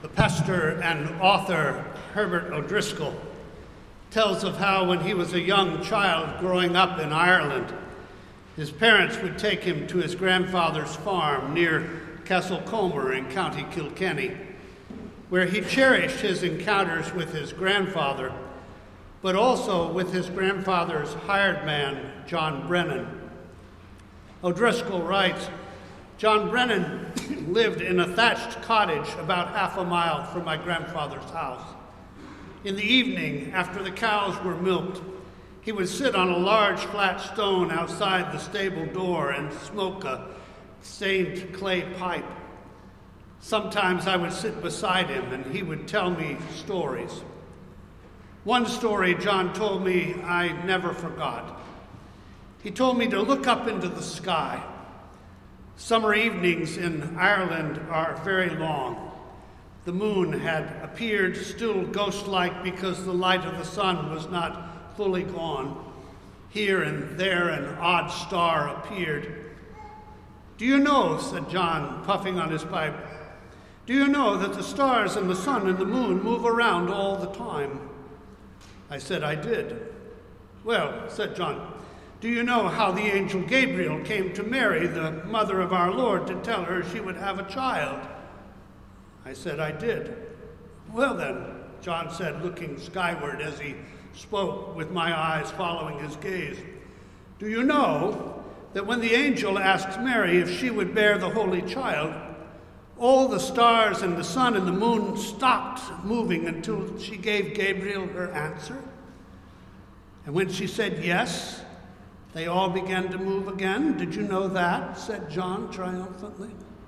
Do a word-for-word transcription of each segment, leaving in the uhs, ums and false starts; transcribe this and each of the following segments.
The pastor and author Herbert O'Driscoll tells of how when he was a young child growing up in Ireland, his parents would take him to his grandfather's farm near Castlecomer in County Kilkenny, where he cherished his encounters with his grandfather, but also with his grandfather's hired man, John Brennan. O'Driscoll writes, John Brennan lived in a thatched cottage about half a mile from my grandfather's house. In the evening, after the cows were milked, he would sit on a large flat stone outside the stable door and smoke a stained clay pipe. Sometimes I would sit beside him and he would tell me stories. One story John told me I never forgot. He told me to look up into the sky. Summer evenings in Ireland are very long. The moon had appeared still ghost-like because the light of the sun was not fully gone. Here and there an odd star appeared. "Do you know," said John, puffing on his pipe, "do you know that the stars and the sun and the moon move around all the time?" I said I did. "Well," said John, "do you know how the angel Gabriel came to Mary, the mother of our Lord, to tell her she would have a child?" I said I did. "Well then," John said, looking skyward as he spoke, with my eyes following his gaze, "do you know that when the angel asked Mary if she would bear the Holy Child, all the stars and the sun and the moon stopped moving until she gave Gabriel her answer? And when she said yes, they all began to move again. Did you know that?" said John triumphantly.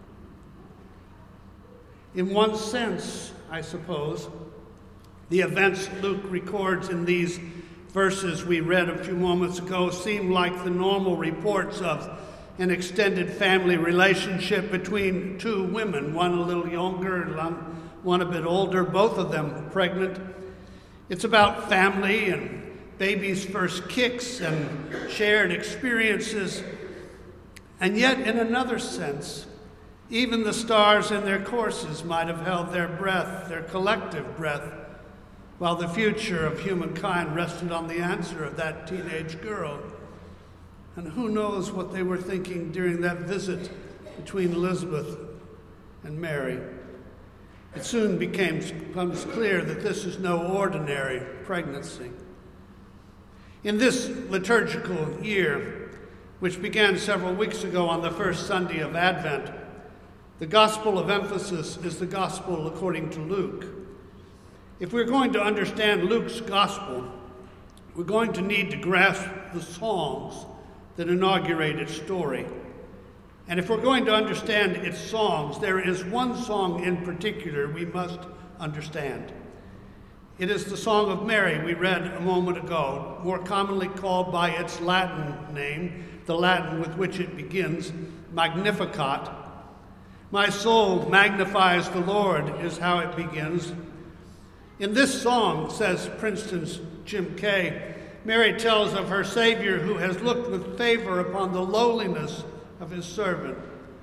In one sense, I suppose, the events Luke records in these verses we read a few moments ago seem like the normal reports of an extended family relationship between two women, one a little younger and one a bit older, both of them pregnant. It's about family and baby's first kicks and shared experiences. And yet, in another sense, even the stars in their courses might have held their breath, their collective breath, while the future of humankind rested on the answer of that teenage girl. And who knows what they were thinking during that visit between Elizabeth and Mary. It soon became, becomes clear that this is no ordinary pregnancy. In this liturgical year, which began several weeks ago on the first Sunday of Advent, the gospel of emphasis is the gospel according to Luke. If we're going to understand Luke's gospel, we're going to need to grasp the songs that inaugurate its story. And if we're going to understand its songs, there is one song in particular we must understand. It is the Song of Mary we read a moment ago, more commonly called by its Latin name, the Latin with which it begins, Magnificat. "My soul magnifies the Lord," is how it begins. In this song, says Princeton's Jim Kay, Mary tells of her Savior who has looked with favor upon the lowliness of his servant.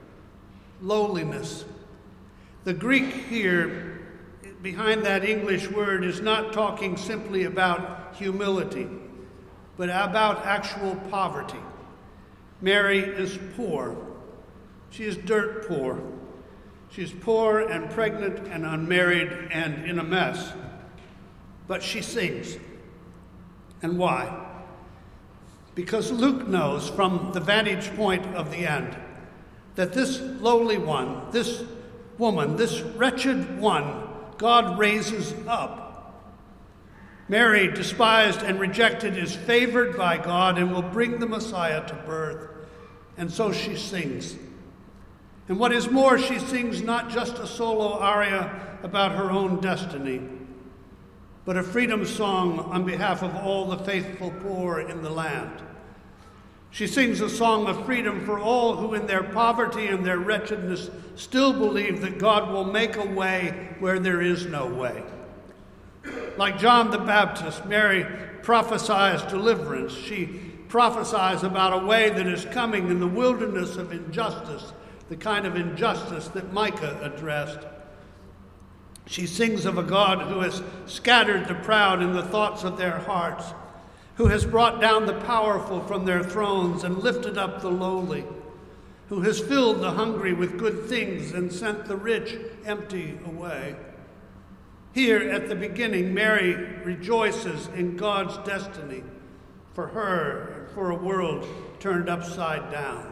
Lowliness. The Greek here behind that English word is not talking simply about humility, but about actual poverty. Mary is poor. She is dirt poor. She's poor and pregnant and unmarried and in a mess. But she sings. And why? Because Luke knows from the vantage point of the end that this lowly one, this woman, this wretched one, God raises up. Mary, despised and rejected, is favored by God and will bring the Messiah to birth. And so she sings. And what is more, she sings not just a solo aria about her own destiny, but a freedom song on behalf of all the faithful poor in the land. She sings a song of freedom for all who in their poverty and their wretchedness still believe that God will make a way where there is no way. Like John the Baptist, Mary prophesies deliverance. She prophesies about a way that is coming in the wilderness of injustice, the kind of injustice that Micah addressed. She sings of a God who has scattered the proud in the thoughts of their hearts, who has brought down the powerful from their thrones and lifted up the lowly, who has filled the hungry with good things and sent the rich empty away. Here at the beginning, Mary rejoices in God's destiny for her and for a world turned upside down.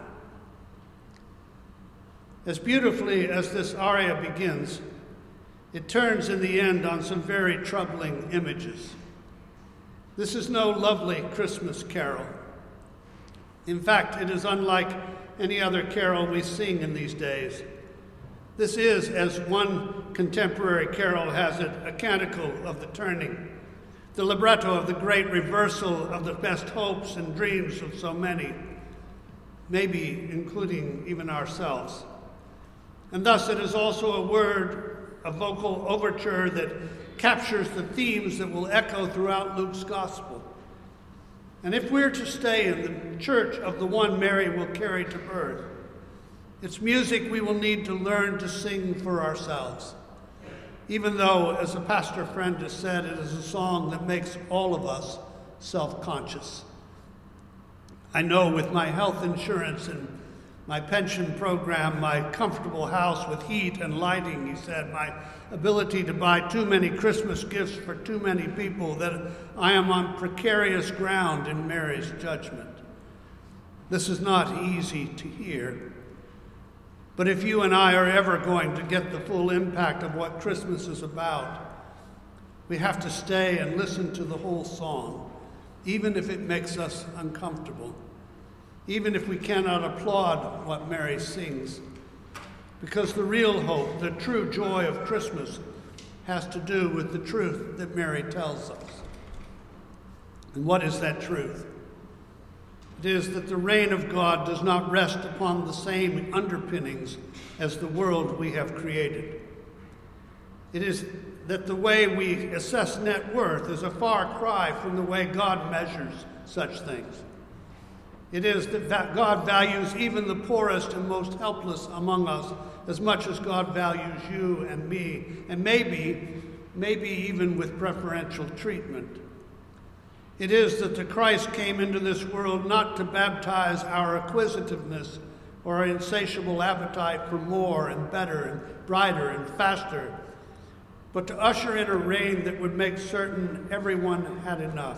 As beautifully as this aria begins, it turns in the end on some very troubling images. This is no lovely Christmas carol. In fact, it is unlike any other carol we sing in these days. This is, as one contemporary carol has it, a canticle of the turning, the libretto of the great reversal of the best hopes and dreams of so many, maybe including even ourselves. And thus it is also a word, a vocal overture that captures the themes that will echo throughout Luke's gospel. And if we're to stay in the church of the one Mary will carry to birth, it's music we will need to learn to sing for ourselves, even though, as a pastor friend has said, it is a song that makes all of us self-conscious. I know with my health insurance and my pension program, my comfortable house with heat and lighting, he said, my ability to buy too many Christmas gifts for too many people, that I am on precarious ground in Mary's judgment. This is not easy to hear. But if you and I are ever going to get the full impact of what Christmas is about, we have to stay and listen to the whole song, even if it makes us uncomfortable, even if we cannot applaud what Mary sings, because the real hope, the true joy of Christmas, has to do with the truth that Mary tells us. And what is that truth? It is that the reign of God does not rest upon the same underpinnings as the world we have created. It is that the way we assess net worth is a far cry from the way God measures such things. It is that God values even the poorest and most helpless among us as much as God values you and me, and maybe, maybe even with preferential treatment. It is that the Christ came into this world not to baptize our acquisitiveness or our insatiable appetite for more and better and brighter and faster, but to usher in a reign that would make certain everyone had enough.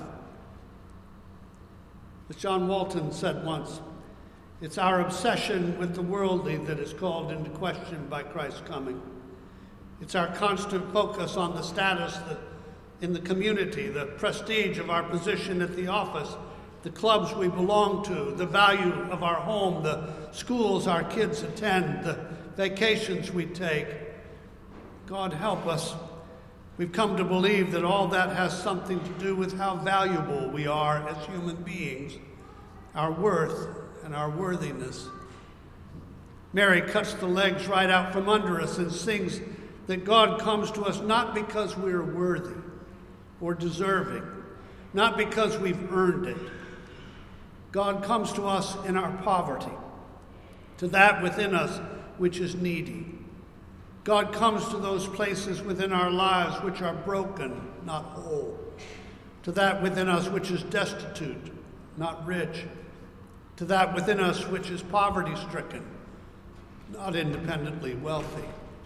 As John Walton said once, it's our obsession with the worldly that is called into question by Christ's coming. It's our constant focus on the status that in the community, the prestige of our position at the office, the clubs we belong to, the value of our home, the schools our kids attend, the vacations we take. God help us. We've come to believe that all that has something to do with how valuable we are as human beings, our worth and our worthiness. Mary cuts the legs right out from under us and sings that God comes to us not because we're worthy or deserving, not because we've earned it. God comes to us in our poverty, to that within us which is needy. God comes to those places within our lives which are broken, not whole, to that within us which is destitute, not rich, to that within us which is poverty-stricken, not independently wealthy.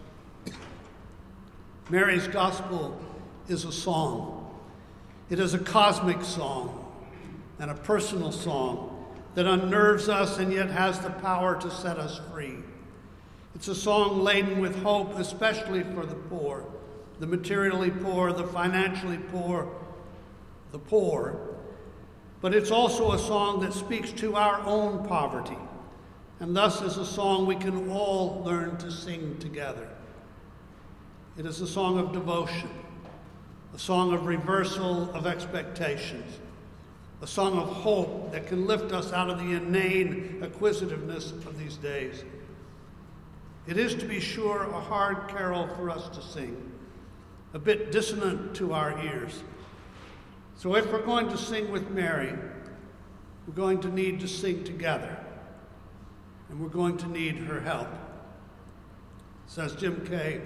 Mary's gospel is a song. It is a cosmic song and a personal song that unnerves us and yet has the power to set us free. It's a song laden with hope, especially for the poor, the materially poor, the financially poor, the poor. But it's also a song that speaks to our own poverty, and thus is a song we can all learn to sing together. It is a song of devotion, a song of reversal of expectations, a song of hope that can lift us out of the inane acquisitiveness of these days. It is, to be sure, a hard carol for us to sing, a bit dissonant to our ears. So if we're going to sing with Mary, we're going to need to sing together, and we're going to need her help. Says Jim Kay,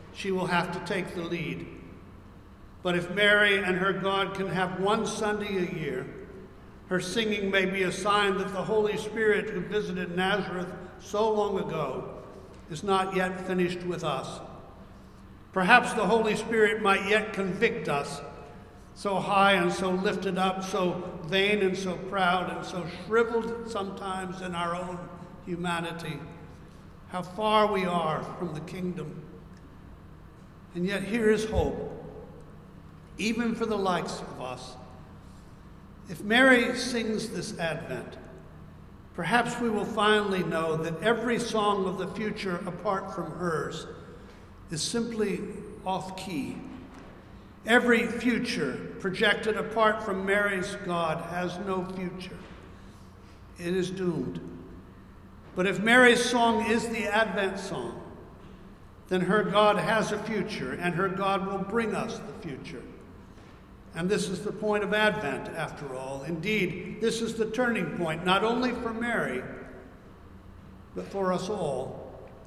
she will have to take the lead. But if Mary and her God can have one Sunday a year, her singing may be a sign that the Holy Spirit who visited Nazareth so long ago is not yet finished with us. Perhaps the Holy Spirit might yet convict us, so high and so lifted up, so vain and so proud and so shriveled sometimes in our own humanity, how far we are from the kingdom. And yet here is hope, even for the likes of us. If Mary sings this Advent, perhaps we will finally know that every song of the future apart from hers is simply off-key. Every future projected apart from Mary's God has no future. It is doomed. But if Mary's song is the Advent song, then her God has a future, and her God will bring us the future. And this is the point of Advent, after all. Indeed, this is the turning point, not only for Mary, but for us all.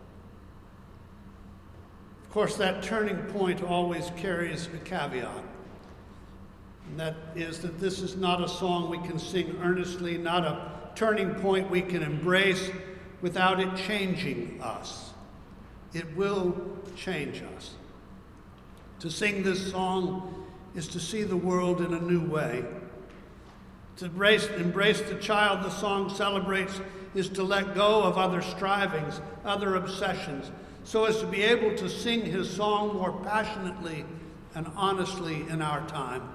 Of course, that turning point always carries a caveat. And that is that this is not a song we can sing earnestly, not a turning point we can embrace without it changing us. It will change us. To sing this song is to see the world in a new way. To embrace, embrace the child the song celebrates is to let go of other strivings, other obsessions, so as to be able to sing his song more passionately and honestly in our time.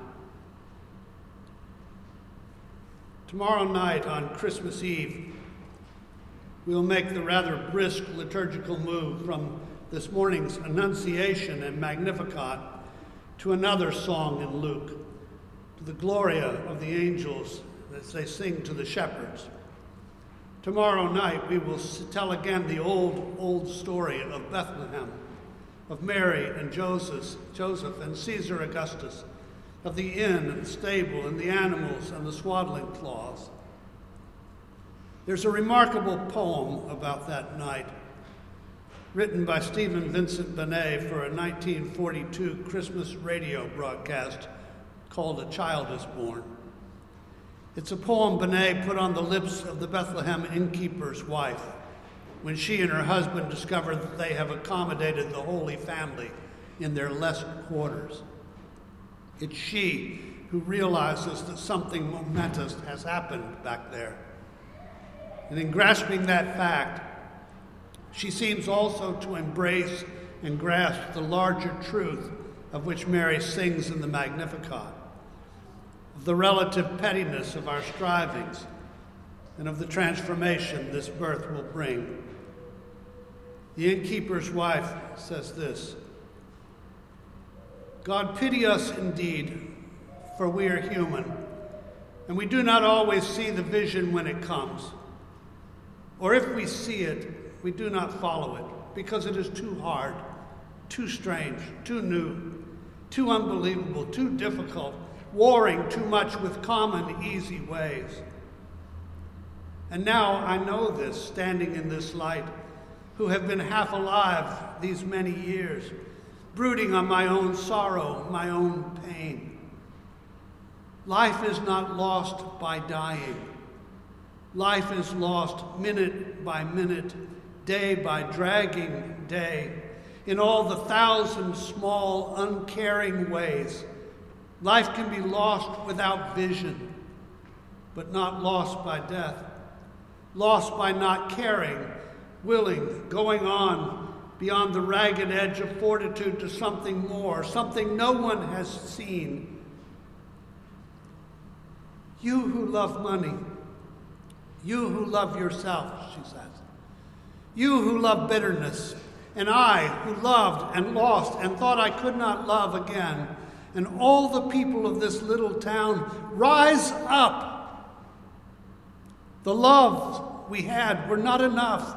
Tomorrow night on Christmas Eve, we'll make the rather brisk liturgical move from this morning's Annunciation and Magnificat to another song in Luke, to the Gloria of the angels as they sing to the shepherds. Tomorrow night we will tell again the old, old story of Bethlehem, of Mary and Joseph, Joseph and Caesar Augustus, of the inn and the stable and the animals and the swaddling cloths. There's a remarkable poem about that night, written by Stephen Vincent Benet for a nineteen forty-two Christmas radio broadcast called A Child is Born. It's a poem Benet put on the lips of the Bethlehem innkeeper's wife when she and her husband discover that they have accommodated the Holy Family in their lesser quarters. It's she who realizes that something momentous has happened back there. And in grasping that fact, she seems also to embrace and grasp the larger truth of which Mary sings in the Magnificat, of the relative pettiness of our strivings, and of the transformation this birth will bring. The innkeeper's wife says this: God pity us indeed, for we are human, and we do not always see the vision when it comes. Or if we see it, we do not follow it, because it is too hard, too strange, too new, too unbelievable, too difficult, warring too much with common, easy ways. And now I know this, standing in this light, who have been half alive these many years, brooding on my own sorrow, my own pain. Life is not lost by dying. Life is lost minute by minute, day by dragging day, in all the thousand small, uncaring ways. Life can be lost without vision, but not lost by death. Lost by not caring, willing, going on beyond the ragged edge of fortitude to something more, something no one has seen. You who love money, you who love yourself, she says. You who love bitterness, and I who loved and lost and thought I could not love again, and all the people of this little town, rise up. The loves we had were not enough.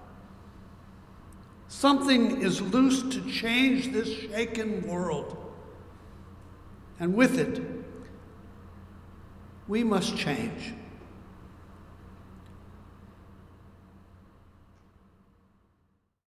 Something is loose to change this shaken world. And with it, we must change.